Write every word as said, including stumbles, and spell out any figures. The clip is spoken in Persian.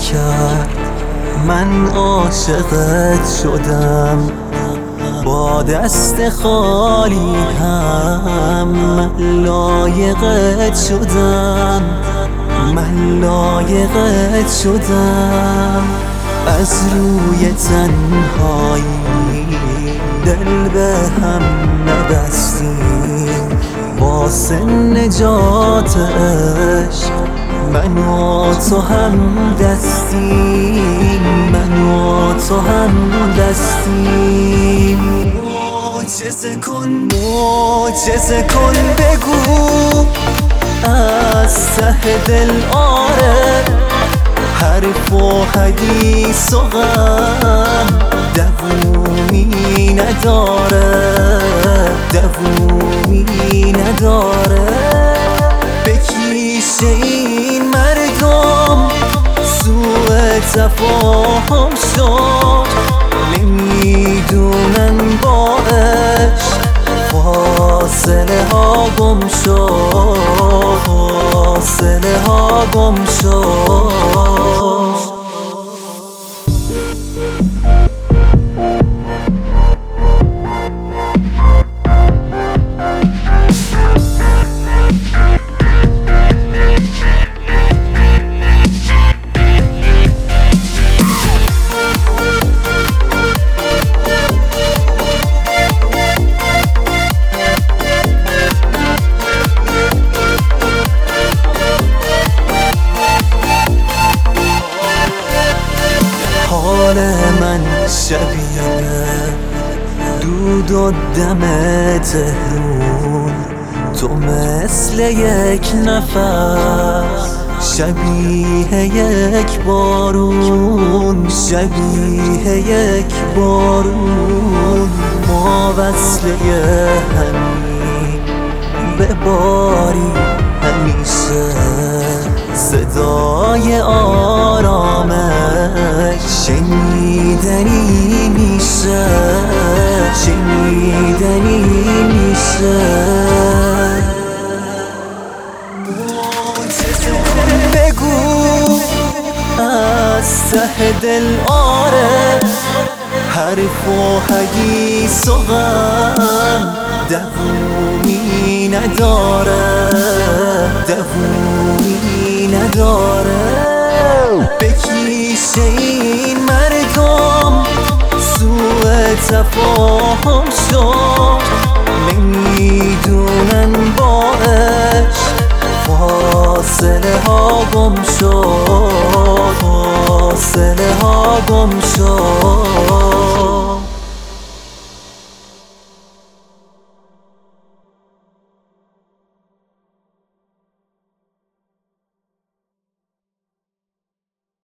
کرد من عاشقت شدم، با دست خالی هم من لایقت شدم، من لایقت شدم. از روی تنهایی دل به هم نبستیم، واسه نجات عشق من و تو هم دستیم، من و تو هم دستیم. معجزه کن معجزه کن بگو از ته دل آره، حرف و حدیث و غم دوومی نداره، دوومی نداره. بکیشه این مردم سوء تفاهم شد، نمیدونن با عشق فاصله ها گم شد، فاصله ها گم شد. حال من شبیه دود و دم تهرون، تو مثل یک نفس شبیه یک بارون، شبیه یک بارون. ما وصله همین به باری همیشه، صدای آرامش شنیدنی میشه، شنیدنی میشه. بگو از ته دل آره، حرف و حدیث و غم دوومی نداره، دوومی نداره. بکیشه این مردم سوء تفاهم شد، نمیدونن با عشق فاصله ها گم شد، فاصله ها گم شد.